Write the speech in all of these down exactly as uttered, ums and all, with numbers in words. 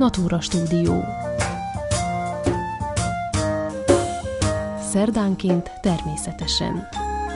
Natura Stúdió. Szerdánként természetesen.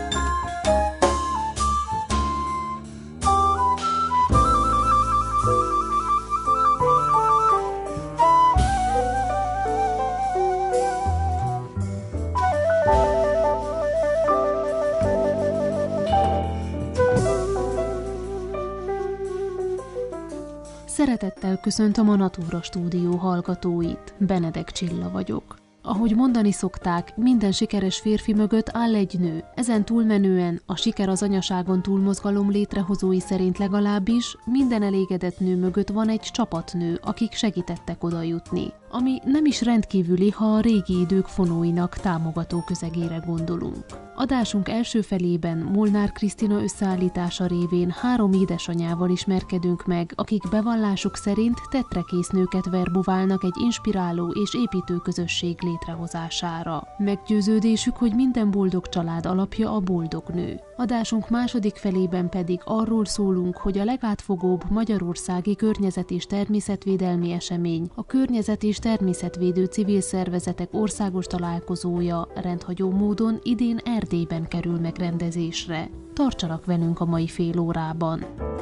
Szeretettel köszöntöm a Natura Stúdió hallgatóit, Benedek Csilla vagyok. Ahogy mondani szokták, minden sikeres férfi mögött áll egy nő. Ezen túlmenően a siker az anyaságon túlmozgalom létrehozói szerint legalábbis minden elégedett nő mögött van egy csapatnő, akik segítettek oda jutni. Ami nem is rendkívüli, ha a régi idők fonóinak támogató közegére gondolunk. Adásunk első felében Molnár Krisztina összeállítása révén három édesanyával ismerkedünk meg, akik bevallásuk szerint tetrekész nőket verbuválnak egy inspiráló és építő közösség létrehozására. Meggyőződésük, hogy minden boldog család alapja a boldog nő. Adásunk második felében pedig arról szólunk, hogy a legátfogóbb magyarországi környezet- és természetvédelmi esemény, a környezet- és természetvédő civil szervezetek országos találkozója rendhagyó módon idén Erdélyben kerül megrendezésre. Tartsanak velünk a mai fél órában!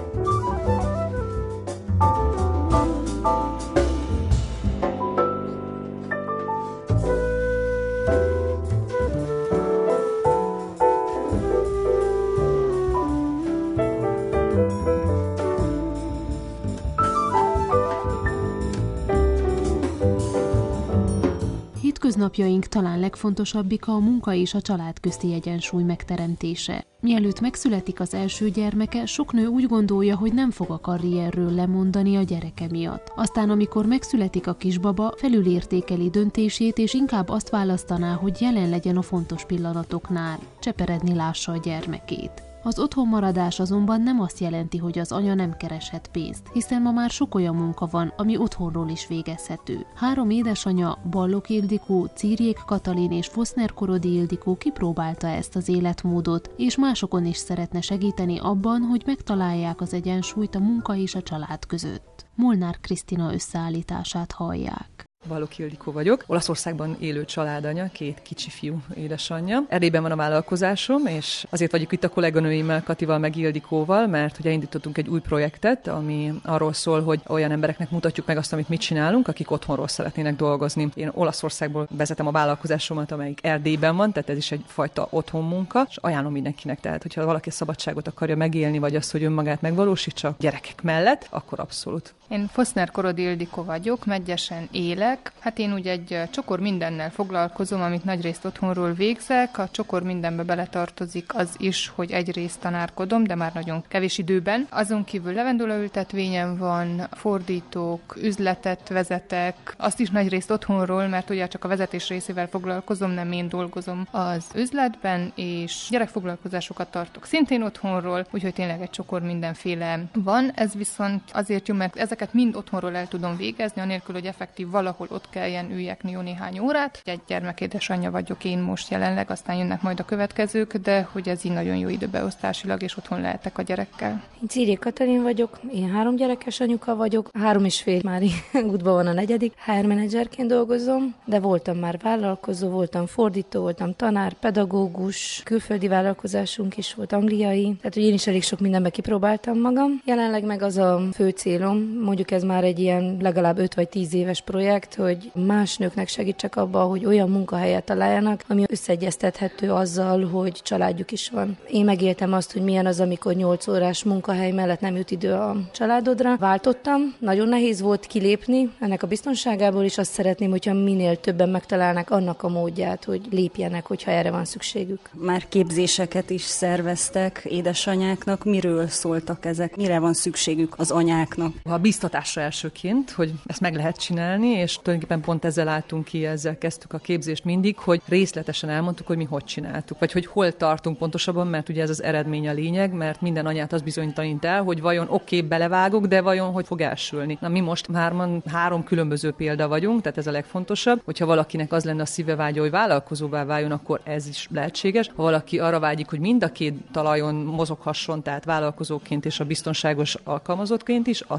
Hétköznapjaink talán legfontosabbika a munka és a család közti egyensúly megteremtése. Mielőtt megszületik az első gyermeke, sok nő úgy gondolja, hogy nem fog a karrierről lemondani a gyereke miatt. Aztán, amikor megszületik a kisbaba, felülértékeli döntését, és inkább azt választaná, hogy jelen legyen a fontos pillanatoknál, cseperedni lássa a gyermekét. Az otthonmaradás azonban nem azt jelenti, hogy az anya nem kereshet pénzt, hiszen ma már sok olyan munka van, ami otthonról is végezhető. Három édesanya, Ballok Ildikó, Círjék Katalin és Foszner Korodi Ildikó kipróbálta ezt az életmódot, és másokon is szeretne segíteni abban, hogy megtalálják az egyensúlyt a munka és a család között. Molnár Krisztina összeállítását hallják. Ballok Ildikó vagyok, Olaszországban élő családanya, két kicsi fiú édesanyja. Erdélyben van a vállalkozásom, és azért vagyok itt a kolléganőimmel, Katival meg Ildikóval, mert ugye indítottunk egy új projektet, ami arról szól, hogy olyan embereknek mutatjuk meg azt, amit mit csinálunk, akik otthonról szeretnének dolgozni. Én Olaszországból vezetem a vállalkozásomat, amelyik Erdélyben van, tehát ez is egyfajta otthonmunka, és ajánlom mindenkinek, tehát hogyha valaki szabadságot akarja megélni, vagy azt, hogy önmagát megvalósítsa gyerekek mellett, akkor abszolút. Én Foszner Korodi Ildikó vagyok, Medgyesen élek. Hát én ugye egy csokor mindennel foglalkozom, amit nagyrészt otthonról végzek. A csokor mindenbe beletartozik az is, hogy egyrészt tanárkodom, de már nagyon kevés időben. Azon kívül levendulaültetvényem van, fordítók, üzletet vezetek, azt is nagyrészt otthonról, mert ugye csak a vezetés részével foglalkozom, nem én dolgozom az üzletben, és gyerekfoglalkozásokat tartok szintén otthonról, úgyhogy tényleg egy csokor mindenféle van. Ez viszont azért jó, mert ezeket mind otthonról el tudom végezni, anélkül, hogy effektív valahol ott kelljen üljek jó néhány órát. Egy gyermek édesanyja vagyok én most jelenleg, aztán jönnek majd a következők, de hogy ez így nagyon jó időbeosztásilag, és otthon lehetek a gyerekkel. Én Círjék Katalin vagyok, én három gyerekes anyuka vagyok, három és fél már útban van a negyedik, há er menedzserként dolgozom, de voltam már vállalkozó, voltam fordító, voltam tanár, pedagógus, külföldi vállalkozásunk is volt, angliai, tehát hogy én is elég sok mindenbe kipróbáltam magam. Jelenleg meg az a fő célom, mondjuk ez már egy ilyen legalább öt vagy tíz éves projekt, hogy más nőknek segítsek abban, hogy olyan munkahelyet találjanak, ami összeegyeztethető azzal, hogy családjuk is van. Én megéltem azt, hogy milyen az, amikor nyolc órás munkahely mellett nem jut idő a családodra. Váltottam, nagyon nehéz volt kilépni ennek a biztonságából, és azt szeretném, hogyha minél többen megtalálnak annak a módját, hogy lépjenek, hogyha erre van szükségük. Már képzéseket is szerveztek édesanyáknak. Miről szóltak ezek? Mire van szükségük az anyáknak? A biztatásra elsőként, hogy ezt meg lehet csinálni, és tulajdonképpen pont ezzel álltunk ki, ezzel kezdtük a képzést mindig, hogy részletesen elmondtuk, hogy mi hogy csináltuk, vagy hogy hol tartunk pontosabban, mert ugye ez az eredmény a lényeg, mert minden anyát az bizonytalanít el, hogy vajon oké, okay, belevágok, de vajon hogy fog elsülni. Na mi most hárman, három különböző példa vagyunk, tehát ez a legfontosabb, hogyha valakinek az lenne a szívevágya, hogy vállalkozóvá váljon, akkor ez is lehetséges. Ha valaki arra vágyik, hogy mind a két talajon mozoghasson, tehát vállalkozóként és a biztonságos alkalmazottként is, azt is lehetséges.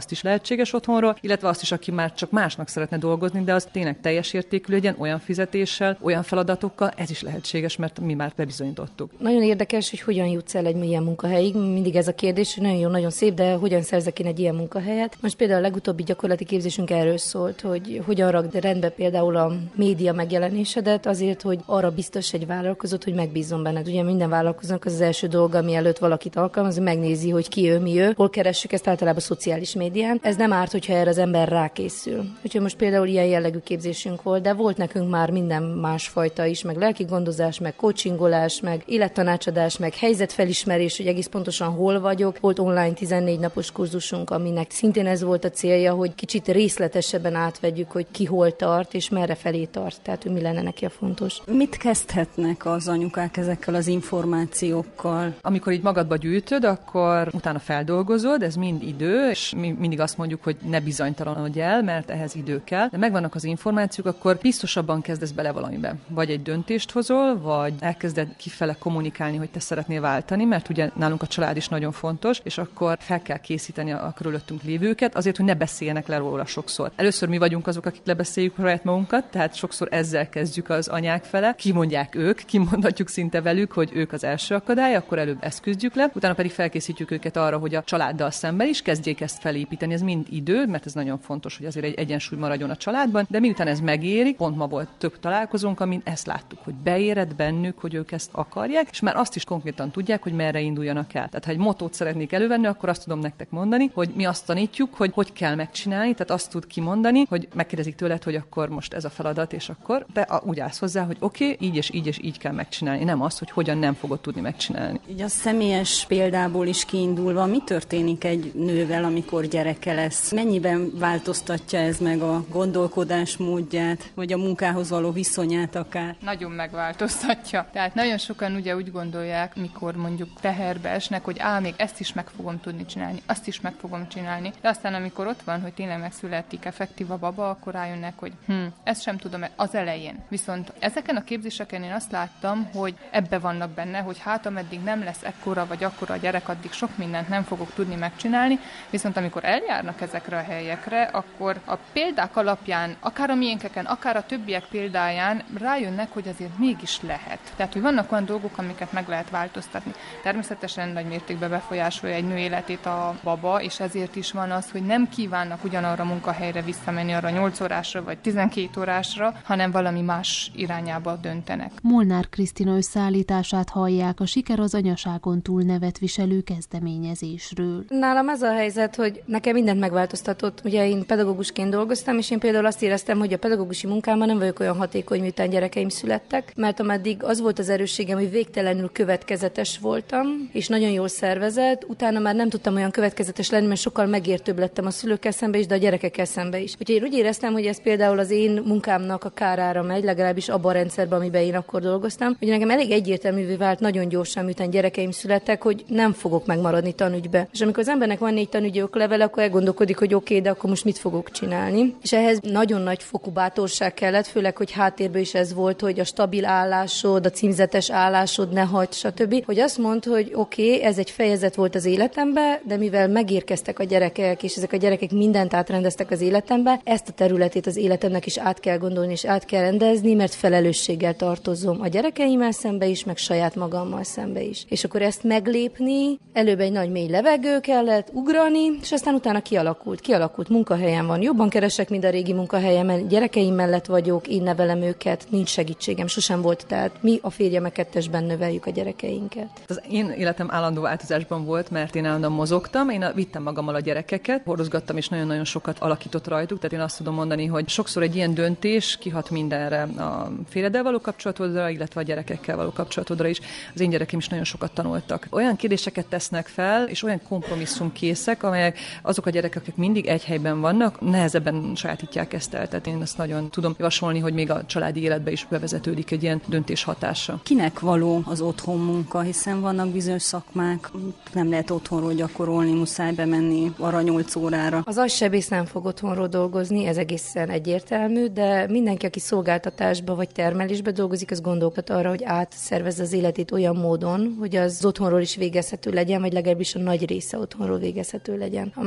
lehetséges otthonról, illetve azt is, aki már csak másnak szeretne dolgozni, de az tényleg teljes értékű legyen, olyan fizetéssel, olyan feladatokkal, ez is lehetséges, mert mi már bebizonyítottuk. Nagyon érdekes, hogy hogyan jutsz el egy ilyen munkahelyig. Mindig ez a kérdés, hogy nagyon jó, nagyon szép, de hogyan szerzek én egy ilyen munkahelyet. Most például a legutóbbi gyakorlati képzésünk erről szólt, hogy hogyan rakd rendbe például a média megjelenésedet azért, hogy arra biztos egy vállalkozót, hogy megbízzon benned. Ugye minden vállalkozónak az, az első dolga, mielőtt valakit alkalmaz, hogy megnézi, hogy ki ő, mi ő. Hol keressük ezt általában a szociális médián. Ez nem árt, hogyha erre az ember rákészül. Úgyhogy most például ilyen jellegű képzésünk volt, de volt nekünk már minden másfajta is, meg lelki gondozás, meg coachingolás, meg élettanácsadás, meg helyzetfelismerés, hogy egész pontosan hol vagyok. Volt online tizennégy napos kurzusunk, aminek szintén ez volt a célja, hogy kicsit részletesebben átvegyük, hogy ki hol tart, és merre felé tart. Tehát, hogy mi lenne neki a fontos. Mit kezdhetnek az anyukák ezekkel az információkkal? Amikor így magadba gyűjtöd, akkor utána feldolgozod, ez mind idő, és mi mindig azt mondjuk, hogy ne bizonytalanodj el, mert ehhez idő kell. De megvannak az információk, akkor biztosabban kezdesz bele valamibe. Vagy egy döntést hozol, vagy elkezded kifele kommunikálni, hogy te szeretnél váltani, mert ugye nálunk a család is nagyon fontos, és akkor fel kell készíteni a körülöttünk lévőket, azért, hogy ne beszéljenek le róla sokszor. Először mi vagyunk azok, akik lebeszéljük saját magunkat, tehát sokszor ezzel kezdjük az anyák fele. Kimondják ők, kimondhatjuk szinte velük, hogy ők az első akadály, akkor előbb ezt küzdjük le, utána pedig felkészítjük őket arra, hogy a családdal szemben is kezdjék ezt felépíteni. Ez mind idő, mert ez nagyon fontos, hogy azért egy egyensúly maradjon a családban, de miután ez megérik, pont ma volt több találkozónk, amin ezt láttuk, hogy beérett bennük, hogy ők ezt akarják, és már azt is konkrétan tudják, hogy merre induljanak el. Tehát ha egy motót szeretnék elővenni, akkor azt tudom nektek mondani, hogy mi azt tanítjuk, hogy hogy kell megcsinálni, tehát azt tud kimondani, hogy megkérdezik tőled, hogy akkor most ez a feladat, és akkor te úgy állsz hozzá, hogy oké, okay, így és így és így kell megcsinálni, nem azt, hogy hogyan nem fogod tudni megcsinálni. Így a személyes példából is kiindulva, mi történik egy nővel, amikor gyereke lesz? Mennyiben változtatja ez meg a gondolkodásmódját, vagy a munkához való viszonyát akár? Nagyon megváltoztatja. Tehát nagyon sokan ugye úgy gondolják, mikor mondjuk teherbe esnek, hogy á, még ezt is meg fogom tudni csinálni, azt is meg fogom csinálni. De aztán, amikor ott van, hogy tényleg megszületik effektív a baba, akkor rájönnek, hogy hm, ezt sem tudom az elején. Viszont ezeken a képzéseken én azt láttam, hogy ebbe vannak benne, hogy hát ameddig nem lesz ekkora vagy akkora a gyerek, addig sok mindent nem fogok tudni megcsinálni, viszont amikor eljárnak ezekre a helyekre, akkor a példák alapján, akár a miénkeken, akár a többiek példáján rájönnek, hogy azért mégis lehet. Tehát, hogy vannak olyan dolgok, amiket meg lehet változtatni. Természetesen nagy mértékben befolyásolja egy nő életét a baba, és ezért is van az, hogy nem kívánnak ugyanarra a munkahelyre visszamenni, arra nyolc órásra vagy tizenkét órásra, hanem valami más irányába döntenek. Molnár Krisztina összeállítását hallják a Siker az anyaságon túl nevet viselő kezdeményezésről. Nálam az a helyzet, hogy nekem mindent megváltoztatott. Ugye én pedagógusként dolgoztam, és én például azt éreztem, hogy a pedagógusi munkámban nem vagyok olyan hatékony, miután gyerekeim születtek, mert ameddig az volt az erősségem, hogy végtelenül következetes voltam, és nagyon jól szervezett, utána már nem tudtam olyan következetes lenni, mert sokkal megértőbb lettem a szülőkkel szembe is, de a gyerekekkel szembe is. Úgyhogy én úgy éreztem, hogy ez például az én munkámnak a kárára megy, legalábbis abban a rendszerben, amiben én akkor dolgoztam. Ugye nekem elég egyértelművé vált nagyon gyorsan, miután gyerekeim születtek, hogy nem fogok megmaradni tanügybe. És amikor az embernek van négy tanügyi oklevele, akkor elgondolkodik, hogy oké, okay, de akkor most mit fogok csinálni. És ehhez nagyon nagy fokú bátorság kellett, főleg, hogy háttérben is ez volt, hogy a stabil állásod, a címzetes állásod ne hagyd, stb. Hogy azt mondd, hogy oké, okay, ez egy fejezet volt az életemben, de mivel megérkeztek a gyerekek, és ezek a gyerekek mindent átrendeztek az életembe, ezt a területét az életemnek is át kell gondolni, és át kell rendezni, mert felelősséggel tartozom a gyerekeimmel szembe is, meg saját magammal szembe is. És akkor ezt meglépni, előbb egy nagy mély levegő kellett, ugrani, és aztán utána kialakult. Kialakult munkahelyen van. Jobban keresek, mint a régi munkahelyemen. Gyerekeim mellett vagyok, én nevelem őket, nincs segítségem, sosem volt. Tehát mi a férjem kettesben növeljük a gyerekeinket. Az én életem állandó változásban volt, mert én állandóan mozogtam, én vittem magammal a gyerekeket, hordozgattam, és nagyon-nagyon sokat alakított rajtuk, tehát én azt tudom mondani, hogy sokszor egy ilyen döntés kihat mindenre, a férjeddel való kapcsolatodra, illetve a gyerekekkel való kapcsolatodra is. Az én gyerekeim is nagyon sokat tanultak. Olyan kérdéseket tesznek fel, és olyan kompromisszumkészek, amelyek azok a gyerekek, akik mindig egy helyben vannak, nehezebben sajátítják ezt el. Tehát én ezt nagyon tudom javasolni, hogy még a családi életbe is bevezetődik egy ilyen döntés hatása. Kinek való az otthon munka, hiszen vannak bizonyos szakmák, nem lehet otthonról gyakorolni, muszáj bemenni arra nyolc órára. Az agysebész nem fog otthonról dolgozni, ez egészen egyértelmű, de mindenki, aki szolgáltatásba vagy termelésbe dolgozik, az gondolkat arra, hogy átszervezze az életét olyan módon, hogy az otthonról is végezhető legyen, vagy legalábbis a nagy része otthonról végezhető legyen. A másik dolog,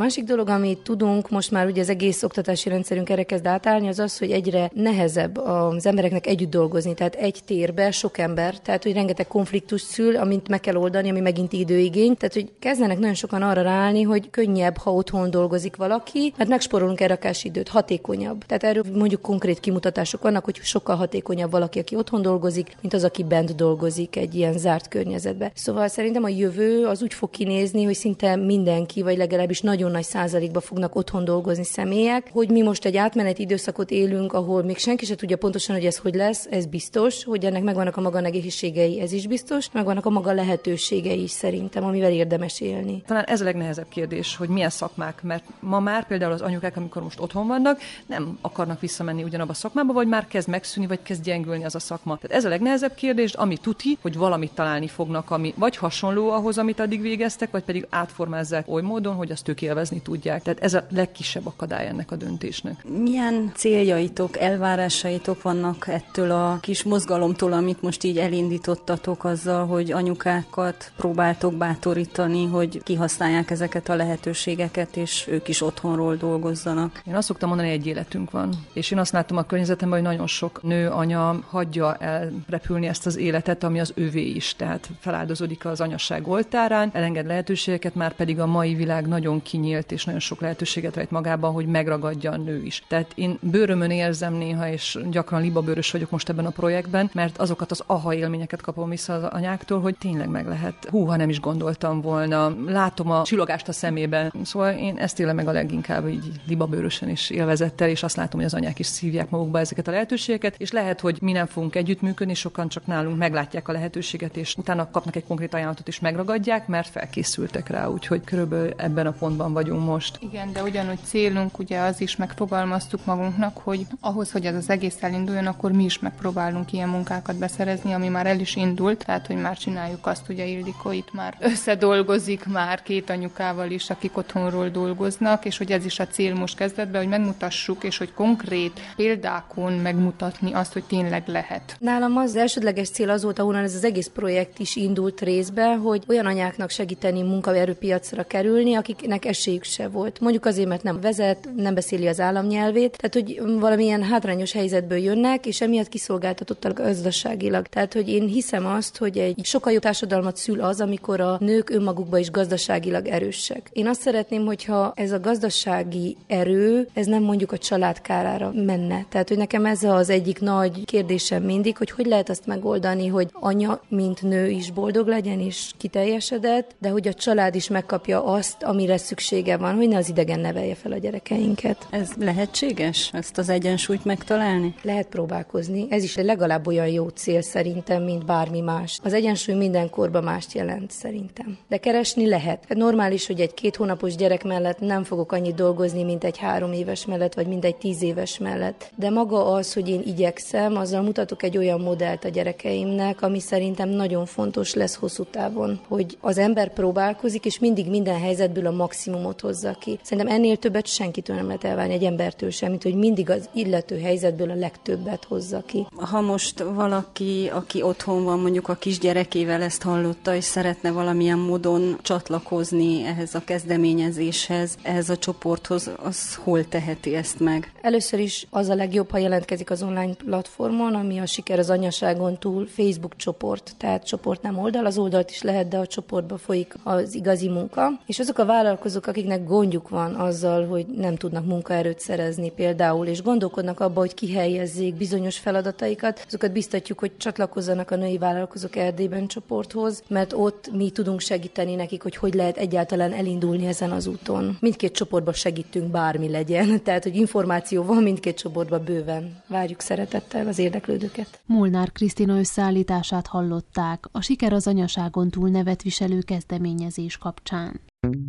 amit tudunk, most már ugye az egész oktatási rendszerünk erre kezd átállni, az az, hogy egyre nehezebb az embereknek együtt dolgozni, tehát egy térbe sok ember, tehát hogy rengeteg konfliktus szül, amit meg kell oldani, ami megint időigény, tehát hogy kezdenek nagyon sokan arra ráállni, hogy könnyebb, ha otthon dolgozik valaki, mert megspórolunk elrakásidőt, hatékonyabb. Tehát erről mondjuk konkrét kimutatások vannak, hogy sokkal hatékonyabb valaki, aki otthon dolgozik, mint az, aki bent dolgozik egy ilyen zárt környezetbe. Szóval szerintem a jövő az úgy fog kinézni, hogy szinte mindenki, vagy legalábbis nagyon nagy százalékban fognak otthon dolgozni személyek, hogy mi most egy átmeneti időszakot élünk, ahol még senki se tudja pontosan, hogy ez hogy lesz, ez biztos, hogy ennek megvannak a maga nehézségei, ez is biztos, megvannak a maga lehetőségei is szerintem, amivel érdemes élni. Talán ez a legnehezebb kérdés, hogy milyen szakmák, mert ma már például az anyukák, amikor most otthon vannak, nem akarnak visszamenni ugyanabba a szakmába, vagy már kezd megszűnni, vagy kezd gyengülni az a szakma. Tehát ez a legnehezebb kérdés, ami tuti, hogy valamit találni fognak, ami vagy hasonló ahhoz, amit addig végeztek, vagy pedig átformázzák oly módon, hogy azt ők élvezni tudják. Tehát ez a legkisebb akadály ennek a döntésnek. Milyen céljaitok, elvárásaitok vannak ettől a kis mozgalomtól, amit most így elindítottatok azzal, hogy anyukákat próbáltok bátorítani, hogy kihasználják ezeket a lehetőségeket, és ők is otthonról dolgozzanak? Én azt szoktam mondani, hogy egy életünk van. És én azt látom a környezetemben, hogy nagyon sok nő, anya hagyja elrepülni ezt az életet, ami az övé is. Tehát feláldozódik az anyasság oltárán, elenged lehetőségeket, már pedig a mai világ nagyon kinyílt, és nagyon sok lehetőséget rejt magában, hogy megragadja a nő is. Tehát én bőrömön érzem néha, és gyakran libabőrös vagyok most ebben a projektben, mert azokat az aha élményeket kapom vissza az anyáktól, hogy tényleg meg lehet. Húha, nem is gondoltam volna. Látom a csillogást a szemében. Szóval én ezt élem meg a leginkább így libabőrösen és élvezettel, és azt látom, hogy az anyák is szívják magukba ezeket a lehetőségeket, és lehet, hogy mi nem fogunk együttműködni, sokan csak nálunk meglátják a lehetőséget, és utána kapnak egy konkrét ajánlatot és megragadják, mert felkészültek rá, úgyhogy körülbelül ebben a pontban vagyunk most. Igen, de ugyanúgy célunk, ugye az is megfogalmaztuk magunknak, hogy ahhoz, hogy ez az egész elinduljon, akkor mi is megpróbálunk ilyen munkákat beszerezni, ami már el is indult, tehát hogy már csináljuk azt, ugye Ildikó itt már összedolgozik már két anyukával is, akik otthonról dolgoznak, és hogy ez is a cél most kezdetben, hogy megmutassuk, és hogy konkrét példákon megmutatni azt, hogy tényleg lehet. Nálam az elsődleges cél az volt, ahonnan ez az egész projekt is indult részbe, hogy olyan anyáknak segíteni munkaerőpiacra kerülni, akiknek esélyük se volt. Mondjuk azért, mert nem vezet, nem beszéli az államnyelvét, tehát hogy valamilyen hátrányos helyzetből jönnek, és emiatt kiszolgáltatottak gazdaságilag. Tehát, hogy én hiszem azt, hogy egy sokkal jobb társadalmat szül az, amikor a nők önmagukban is gazdaságilag erősek. Én azt szeretném, hogyha ez a gazdasági erő, ez nem mondjuk a család kárára menne. Tehát, hogy nekem ez az egyik nagy kérdésem mindig, hogy hogy lehet azt megoldani, hogy anya, mint nő is boldog legyen és kiteljesedett, de hogy a család is megkapja azt, amire szüksége van, hogy ne az idegen nevelje fel a gyerekeinket. Ez lehetséges, ezt az egyensúlyt megtalálni? Lehet próbálkozni. Ez is legalább olyan jó cél szerintem, mint bármi más. Az egyensúly minden korban mást jelent szerintem. De keresni lehet. Normális, hogy egy két hónapos gyerek mellett nem fogok annyit dolgozni, mint egy három éves mellett, vagy mint egy tíz éves mellett. De maga az, hogy én igyekszem, azzal mutatok egy olyan modellt a gyerekeimnek, ami szerintem nagyon fontos lesz hosszú távon, hogy az ember próbálkozik, és mindig minden helyzetből a maximumot hozza ki. Szerintem ennél többet senkitől nem lehet elvárni, egy embertől sem, mint hogy mindig az illető helyzetből a legtöbbet hozza ki. Ha most valaki, aki otthon van, mondjuk a kisgyerekével ezt hallotta, és szeretne valamilyen módon csatlakozni ehhez a kezdeményezéshez, ehhez a csoporthoz, az hol teheti ezt meg? Először is az a legjobb, ha jelentkezik az online platformon, ami a Siker az anyaságon túl Facebook csoport, tehát csoport nem oldal, az oldalt is lehet, de a csoportba folyik az igazi munka. És azok a vállalkozók, akiknek gondjuk van azzal, hogy nem tudnak munkaerőt szerezni például, és gondolkodnak abba, hogy kihelyezzék bizonyos feladataikat, azokat biztatjuk, hogy csatlakozzanak a Női Vállalkozók Erdélyben csoporthoz, mert ott mi tudunk segíteni nekik, hogy hogy lehet egyáltalán elindulni ezen az úton. Mindkét csoportban segítünk, bármi legyen, tehát hogy információ van mindkét csoportban bőven. Várjuk szeretettel az érdeklődőket. Molnár Krisztina összeállítását hallották a Siker az anyaságon túl nevet viselő kezdeményezés kapcsán.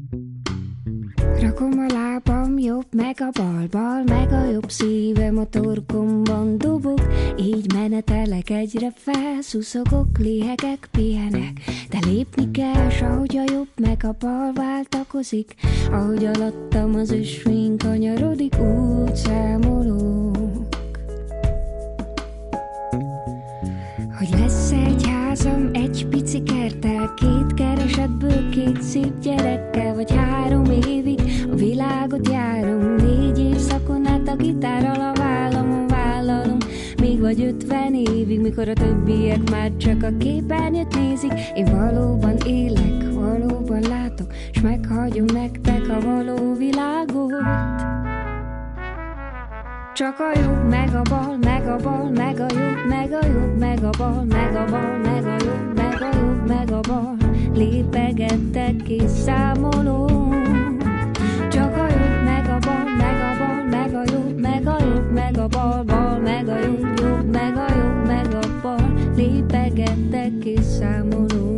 Rakom a lábam jobb, meg a bal-bal, meg a jobb szívem a torkomban dobog, így menetelek egyre felszuszogok, léhegek, pihenek, de lépni kell, s ahogy a jobb, meg a bal váltakozik, ahogy alattam az ösvény kanyarodik, úgy számolok. Hogy lesz egy házam, egy pici kerttel, két keresetből, két szép gyerekkel, vagy három évig a világ világot járom, négy évszakon át a gitárral a vállamon vállalom. Még vagy ötven évig, mikor a többiek már csak a képernyőt nézik. Én valóban élek, valóban látok, s meghagyom nektek a való világot. Csak a jobb, meg a bal, meg a bal, meg a jobb, meg a jobb, meg a bal, meg a bal, meg a jobb, meg a jobb, meg a bal. Lépegettek és számolom. Csak a jobb, meg a bal, meg a bal, meg a jobb, meg a jobb, meg a bal, bal, meg a jobb, jobb, meg a jobb, meg a bal. Lépegettek és számolom.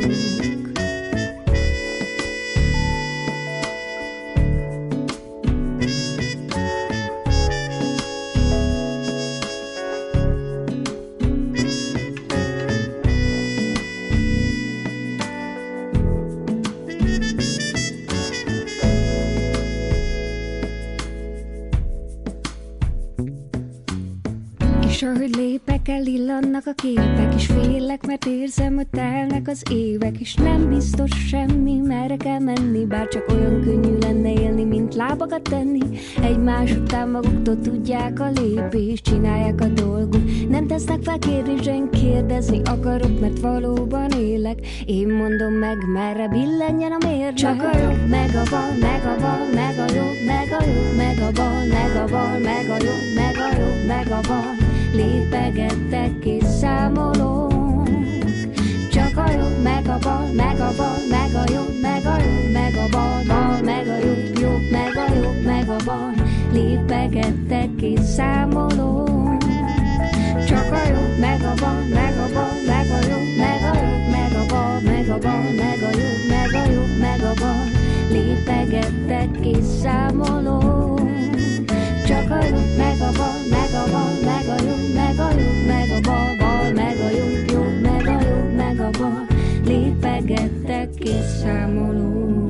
És ahogy lépek el, illannak a képek, és félek, mert érzem, hogy telnek az évek, és nem biztos semmi, merre kell menni, bár csak olyan könnyű lenne élni, mint lábakat tenni. Egymás után maguktól tudják a lépést, csinálják a dolgot, nem tesznek fel kérdést, én kérdezni akarok, mert valóban élek. Én mondom meg, merre billenjen a mérleg. Csak a jobb, meg a bal, meg a bal, meg a jobb, meg a jobb, meg a bal, meg a bal, meg a jobb, meg a jobb, meg a bal. Lépegettek és számolom. Csak a jobb, meg a bal, meg a bal, meg a jobb, meg a jobb, meg a bal, bal, meg a jobb, jobb, meg a jobb, meg a bal. Lépegettek és számolom. Csak a jobb, meg a bal, meg a bal, meg a jobb, meg a jobb, meg a bal, meg a bal, meg a jobb, meg a jobb, meg a bal. Lépegettek és számolom. Csak a jobb, meg a bal, meg a bal, meg a jobb, meg a jobb, meg a bal, bal, meg a jobb, jobb, meg a jobb, meg a bal. Lépegettek és számolunk.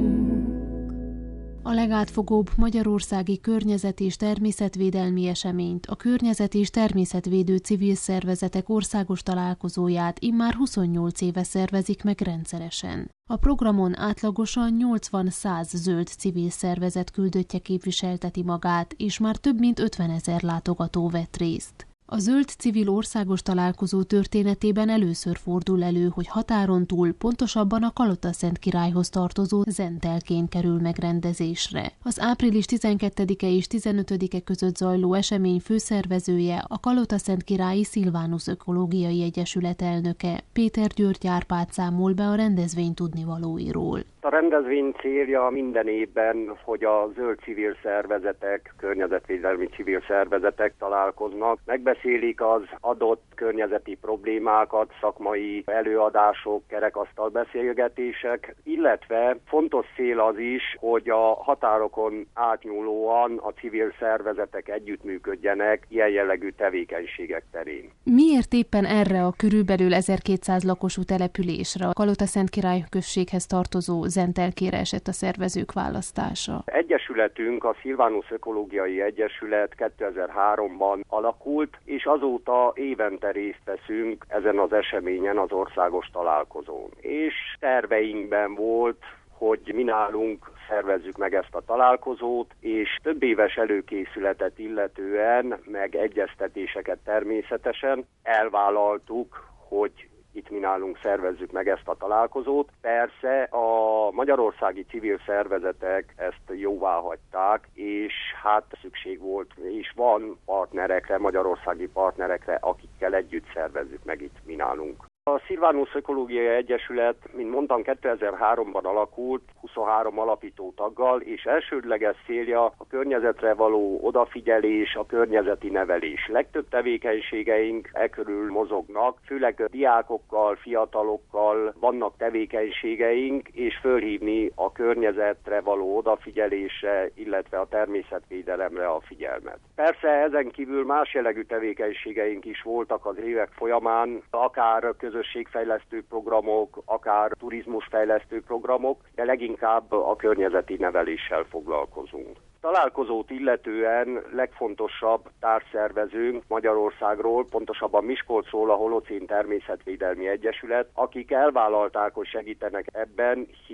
A legátfogóbb magyarországi környezet- és természetvédelmi eseményt, a környezet- és természetvédő civil szervezetek országos találkozóját immár huszonnyolc éve szervezik meg rendszeresen. A programon átlagosan nyolcvan-száz zöld civil szervezet küldöttje képviselteti magát, és már több mint ötvenezer látogató vett részt. A zöld civil országos találkozó történetében először fordul elő, hogy határon túl, pontosabban a Kalotaszentkirályhoz tartozó Zentelkén kerül megrendezésre. Az április tizenkettedike és tizenötödike között zajló esemény főszervezője, a Kalotaszentkirályi Szilvánusz Ökológiai Egyesület elnöke, Péter György Árpád számol be a rendezvény tudnivalóiról. A rendezvény célja minden évben, hogy a zöld civil szervezetek, környezetvédelmi civil szervezetek találkoznak, megbeszélik az adott környezeti problémákat, szakmai előadások, kerekasztal beszélgetések, illetve fontos cél az is, hogy a határokon átnyúlóan a civil szervezetek együttműködjenek ilyen jellegű tevékenységek terén. Miért éppen erre a körülbelül ezerkétszáz lakosú településre, a Kalotaszentkirály községhez tartozó Zentelkére esett a szervezők választása? Egyesületünk, a Szilvánusz Ökológiai Egyesület kétezer-háromban alakult, és azóta évente részt veszünk ezen az eseményen, az országos találkozón. És terveinkben volt, hogy mi nálunk szervezzük meg ezt a találkozót, és több éves előkészületet illetően, meg egyeztetéseket természetesen elvállaltuk, hogy itt mi nálunk szervezzük meg ezt a találkozót. Persze a magyarországi civil szervezetek ezt jóvá hagyták, és hát szükség volt, és van partnerekre, magyarországi partnerekre, akikkel együtt szervezzük meg itt mi nálunk. A Szilvánusz Ökológiai Egyesület, mint mondtam, kétezer-háromban alakult, huszonhárom alapító taggal, és elsődleges célja a környezetre való odafigyelés, a környezeti nevelés. Legtöbb tevékenységeink e körül mozognak, főleg diákokkal, fiatalokkal vannak tevékenységeink, és fölhívni a környezetre való odafigyelésre, illetve a természetvédelemre a figyelmet. Persze ezen kívül más jellegű tevékenységeink is voltak az évek folyamán, akár közösségfejlesztő programok, akár turizmusfejlesztő programok, de leginkább a környezeti neveléssel foglalkozunk. Találkozót illetően legfontosabb társszervezőnk Magyarországról, pontosabban Miskolcról a Holocén Természetvédelmi Egyesület, akik elvállalták, hogy segítenek ebben, hisz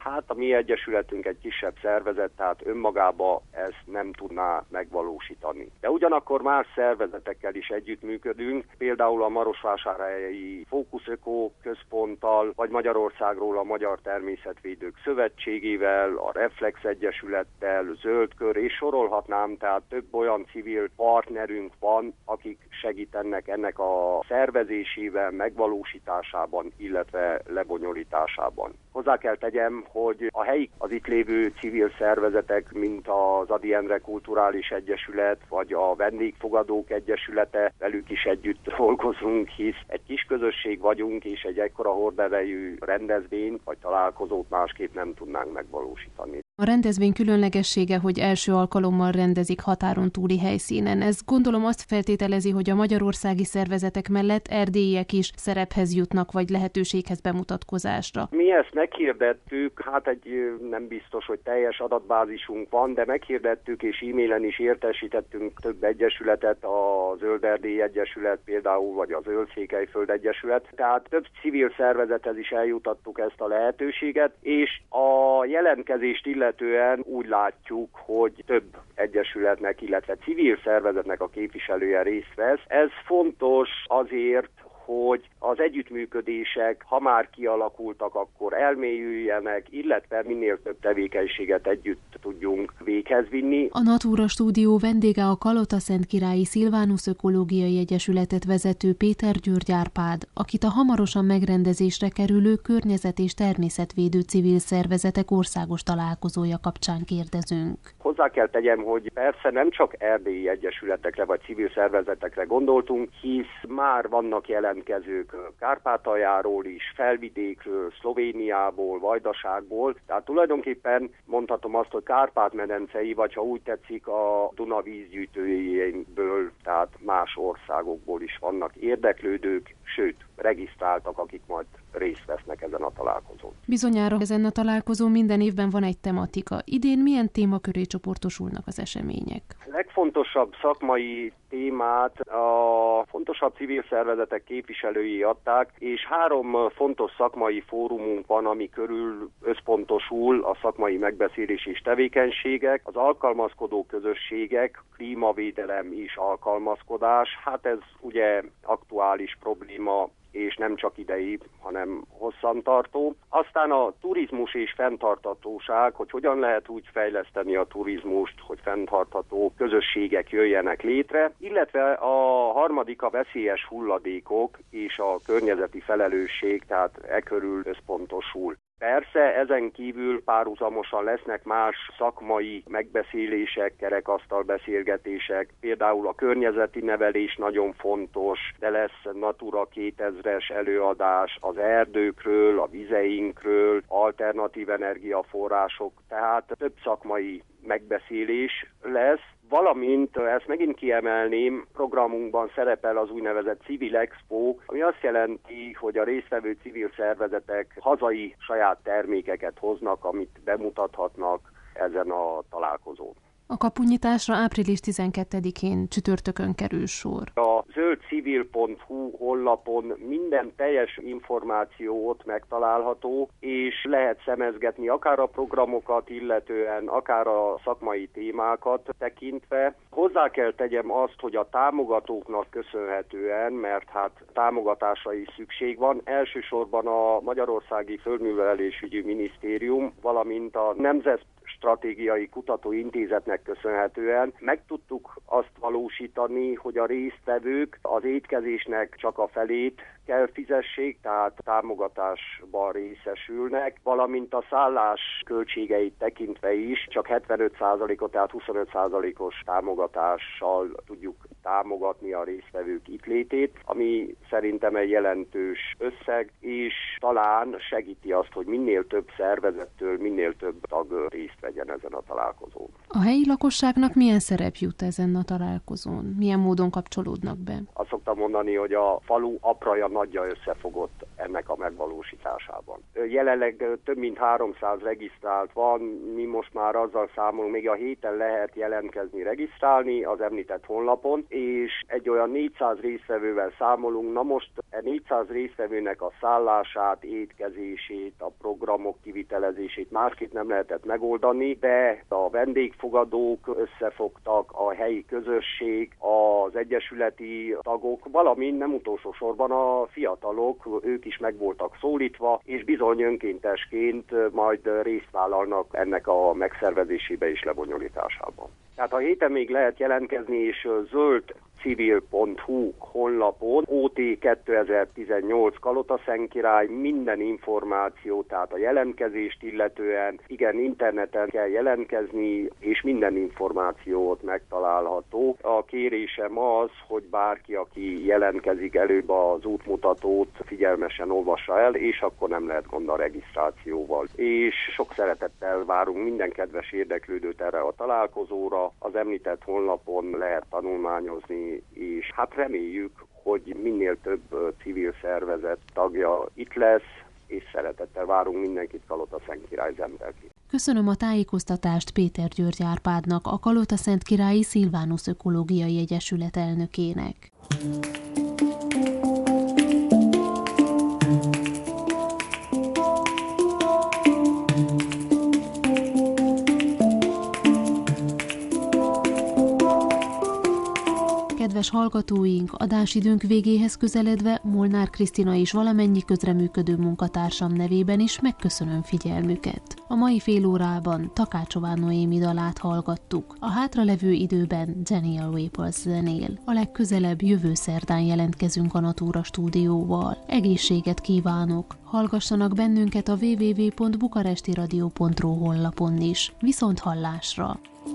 Hát a mi egyesületünk egy kisebb szervezet, tehát önmagába ezt nem tudná megvalósítani. De ugyanakkor más szervezetekkel is együttműködünk, például a Marosvásárhelyi Fókusz Öko központtal, vagy Magyarországról a Magyar Természetvédők Szövetségével, a Reflex Egyesülettel, Zöldkör, és sorolhatnám, tehát több olyan civil partnerünk van, akik segítenek ennek a szervezésével, megvalósításában, illetve lebonyolításában. Hozzá kell tegyem, hogy a helyi, az itt lévő civil szervezetek, mint az Ady Endre Kulturális Egyesület, vagy a Vendégfogadók Egyesülete, velük is együtt dolgozunk, hisz egy kis közösség vagyunk, és egy ekkora horderejű rendezvényt, vagy találkozót másképp nem tudnánk megvalósítani. A rendezvény különlegessége, hogy első alkalommal rendezik határon túli helyszínen. Ez gondolom azt feltételezi, hogy a magyarországi szervezetek mellett erdélyiek is szerephez jutnak, vagy lehetőséghez bemutatkozásra. Mi ezt meghirdettük, hát egy nem biztos, hogy teljes adatbázisunk van, de meghirdettük és e-mailen is értesítettünk több egyesületet, a Zöld Erdély Egyesület például, vagy a Zöld Székelyföld Egyesület. Tehát több civil szervezethez is eljutattuk ezt a lehetőséget, és a jelentkezést illetően úgy látjuk, hogy több egyesületnek, illetve civil szervezetnek a képviselője részt vesz. Ez fontos azért, hogy az együttműködések, ha már kialakultak, akkor elmélyüljenek, illetve minél több tevékenységet együtt tudjunk véghez vinni. A Natura Stúdió vendége a Kalotaszent-királyi Szilvánusz Ökológiai Egyesületet vezető Péter György Árpád, akit a hamarosan megrendezésre kerülő környezet- és természetvédő civil szervezetek országos találkozója kapcsán kérdezünk. Hozzá kell tegyem, hogy persze nem csak erdélyi egyesületekre vagy civil szervezetekre gondoltunk, hisz már vannak jelentkezők Kárpátaljáról is, Felvidékről, Szlovéniából, Vajdaságból, tehát tulajdonképpen mondhatom azt, hogy Kárpát-medencei, vagy ha úgy tetszik, a Duna vízgyűjtőjéből, tehát más országokból is vannak érdeklődők, sőt, regisztráltak, akik majd részt vesznek ezen a találkozón. Bizonyára ezen a találkozón minden évben van egy tematika. Idén milyen témaköré csoportosulnak az események? A legfontosabb szakmai témát a fontosabb civil szervezetek képviselői adták, és három fontos szakmai fórumunk van, ami körül összpontosul a szakmai megbeszélés és tevékenységek, az alkalmazkodó közösségek, klímavédelem és alkalmazkodás. Hát ez ugye aktuális probléma, és nem csak idei, hanem hosszantartó. Aztán a turizmus és fenntarthatóság, hogy hogyan lehet úgy fejleszteni a turizmust, hogy fenntartható közösségek jöjjenek létre, illetve a harmadik a veszélyes hulladékok és a környezeti felelősség, tehát e körül összpontosul. Persze ezen kívül párhuzamosan lesznek más szakmai megbeszélések, kerekasztal beszélgetések, például a környezeti nevelés nagyon fontos, de lesz Natura kétezres előadás az erdőkről, a vizeinkről, alternatív energiaforrások, tehát több szakmai megbeszélés lesz, valamint, ezt megint kiemelném, programunkban szerepel az úgynevezett Civil Expo, ami azt jelenti, hogy a résztvevő civil szervezetek hazai saját termékeket hoznak, amit bemutathatnak ezen a találkozón. A kapunyitásra április tizenkettedikén csütörtökön kerül sor. A zöldcivil pont hu honlapon minden teljes információ ott megtalálható, és lehet szemezgetni akár a programokat illetően, akár a szakmai témákat tekintve. Hozzá kell tegyem azt, hogy a támogatóknak köszönhetően, mert hát támogatásra is szükség van, elsősorban a Magyarországi Földművelésügyi Minisztérium, valamint a Nemzet Stratégiai Kutatóintézetnek köszönhetően meg tudtuk azt valósítani, hogy a résztvevők az étkezésnek csak a felét kell fizessék, tehát támogatásban részesülnek, valamint a szállás költségeit tekintve is csak hetvenöt százalékot, tehát huszonöt százalékos támogatással tudjuk támogatni a résztvevők itt létét, ami szerintem egy jelentős összeg, és talán segíti azt, hogy minél több szervezettől minél több tag részt vegyen ezen a találkozón. A helyi lakosságnak milyen szerep jut ezen a találkozón? Milyen módon kapcsolódnak be? Azt szoktam mondani, hogy a falu apraja nagyja összefogott ennek a megvalósításában. Jelenleg több mint háromszáz regisztrált van, mi most már azzal számolunk, még a héten lehet jelentkezni, regisztrálni az említett honlapon, és egy olyan négyszáz résztvevővel számolunk. Na most a négyszáz résztvevőnek a szállását, étkezését, a programok kivitelezését másképp nem lehetett megoldani, de a vendégfogadók összefogtak, a helyi közösség, az egyesületi tagok, valamint nem utolsó sorban a fiatalok, ők is meg voltak szólítva, és bizony önkéntesként majd részt vállalnak ennek a megszervezésébe és lebonyolításában. Tehát a héten még lehet jelentkezni, és zöld civil pont hu honlapon ó té kétezer-tizennyolc Kalotaszentkirály minden információ, tehát a jelentkezést illetően, igen, interneten kell jelentkezni, és minden információt megtalálható. A kérésem az, hogy bárki, aki jelentkezik, előbb az útmutatót figyelmesen olvassa el, és akkor nem lehet gond a regisztrációval. És sok szeretettel várunk minden kedves érdeklődőt erre a találkozóra. Az említett honlapon lehet tanulmányozni, és hát reméljük, hogy minél több civil szervezet tagja itt lesz, és szeretettel várunk mindenkit Kalotaszentkirály Zemberki. Köszönöm a tájékoztatást Péter György Árpádnak, a Kalotaszentkirályi Szilvánusz Ökológiai Egyesület elnökének. Kedves hallgatóink, adásidőnk végéhez közeledve Molnár Krisztina és valamennyi közreműködő munkatársam nevében is megköszönöm figyelmüket. A mai fél órában Takácsová Noémi dalát hallgattuk. A hátralevő időben Genial Waples zenél. A legközelebb jövő szerdán jelentkezünk a Natura stúdióval. Egészséget kívánok! Hallgassanak bennünket a double-u double-u double-u pont bukarestiradio pont ro honlapon is. Viszont hallásra!